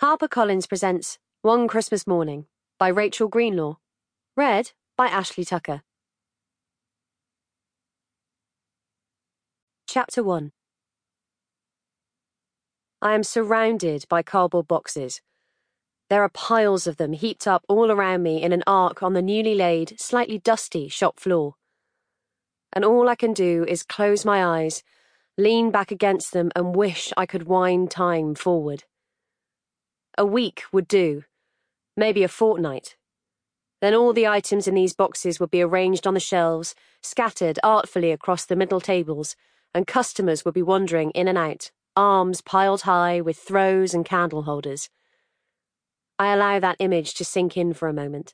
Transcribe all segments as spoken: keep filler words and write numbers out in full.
HarperCollins presents One Christmas Morning by Rachel Greenlaw. Read by Ashley Tucker. Chapter one. I am surrounded by cardboard boxes. There are piles of them heaped up all around me in an arc on the newly laid, slightly dusty shop floor. And all I can do is close my eyes, lean back against them and wish I could wind time forward. A week would do, maybe a fortnight. Then all the items in these boxes would be arranged on the shelves, scattered artfully across the middle tables, and customers would be wandering in and out, arms piled high with throws and candle holders. I allow that image to sink in for a moment.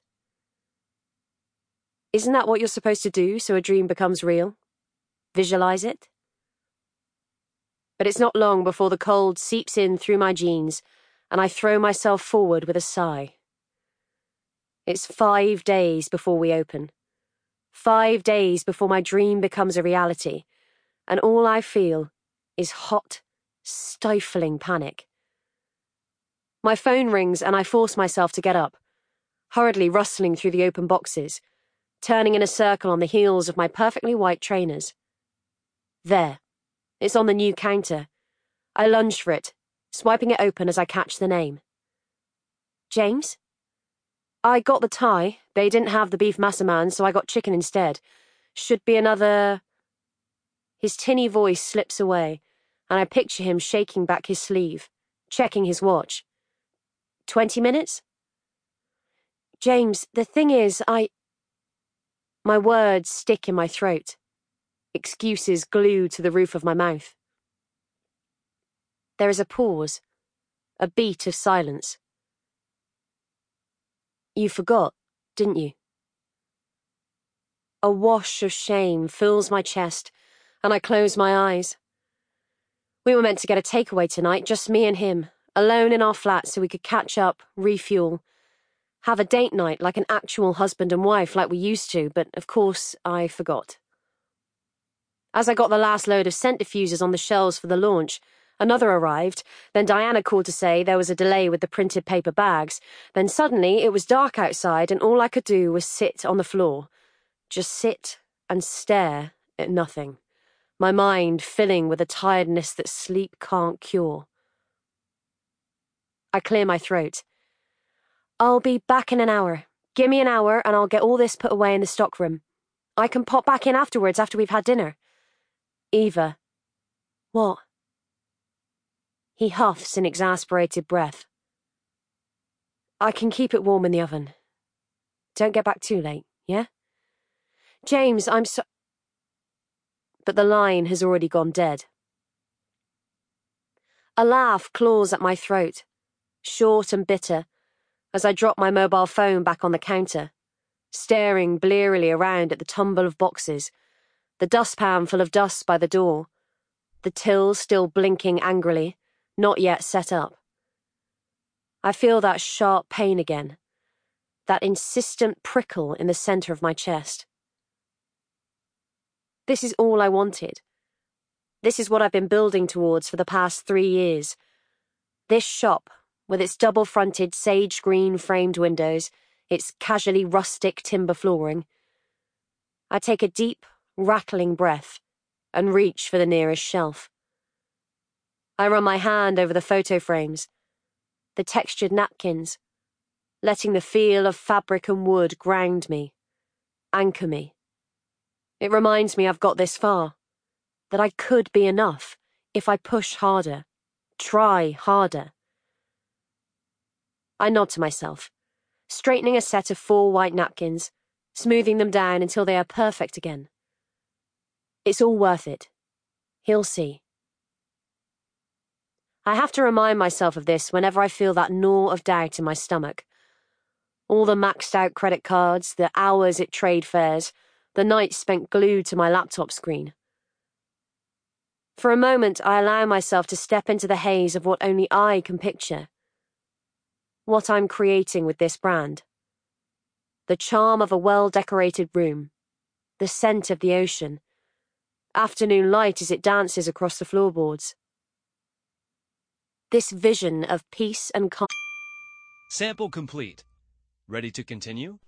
Isn't that what you're supposed to do so a dream becomes real? Visualize it? But it's not long before the cold seeps in through my jeans, and I throw myself forward with a sigh. It's five days before we open. Five days before my dream becomes a reality, and all I feel is hot, stifling panic. My phone rings and I force myself to get up, hurriedly rustling through the open boxes, turning in a circle on the heels of my perfectly white trainers. There. It's on the new counter. I lunge for it, swiping it open as I catch the name. James? I got the Thai. They didn't have the beef massaman, so I got chicken instead. Should be another... His tinny voice slips away, and I picture him shaking back his sleeve, checking his watch. Twenty minutes? James, the thing is, I... My words stick in my throat. Excuses glued to the roof of my mouth. There is a pause, a beat of silence. You forgot, didn't you? A wash of shame fills my chest, and I close my eyes. We were meant to get a takeaway tonight, just me and him, alone in our flat so we could catch up, refuel, have a date night like an actual husband and wife like we used to, but of course I forgot. As I got the last load of scent diffusers on the shelves for the launch, another arrived, then Diana called to say there was a delay with the printed paper bags, then suddenly it was dark outside and all I could do was sit on the floor. Just sit and stare at nothing, my mind filling with a tiredness that sleep can't cure. I clear my throat. I'll be back in an hour. Give me an hour and I'll get all this put away in the stockroom. I can pop back in afterwards after we've had dinner. Eva. What? He huffs an exasperated breath. I can keep it warm in the oven. Don't get back too late, yeah? James, I'm so... But the line has already gone dead. A laugh claws at my throat, short and bitter, as I drop my mobile phone back on the counter, staring blearily around at the tumble of boxes, the dustpan full of dust by the door, the till still blinking angrily, not yet set up. I feel that sharp pain again, that insistent prickle in the center of my chest. This is all I wanted. This is what I've been building towards for the past three years. This shop, with its double-fronted sage green framed windows, its casually rustic timber flooring. I take a deep, rattling breath and reach for the nearest shelf. I run my hand over the photo frames, the textured napkins, letting the feel of fabric and wood ground me, anchor me. It reminds me I've got this far, that I could be enough if I push harder, try harder. I nod to myself, straightening a set of four white napkins, smoothing them down until they are perfect again. It's all worth it. He'll see. I have to remind myself of this whenever I feel that gnaw of doubt in my stomach. All the maxed out credit cards, the hours at trade fairs, the nights spent glued to my laptop screen. For a moment, I allow myself to step into the haze of what only I can picture. What I'm creating with this brand. The charm of a well-decorated room. The scent of the ocean. Afternoon light as it dances across the floorboards. This vision of peace and calm. Sample complete. Ready to continue?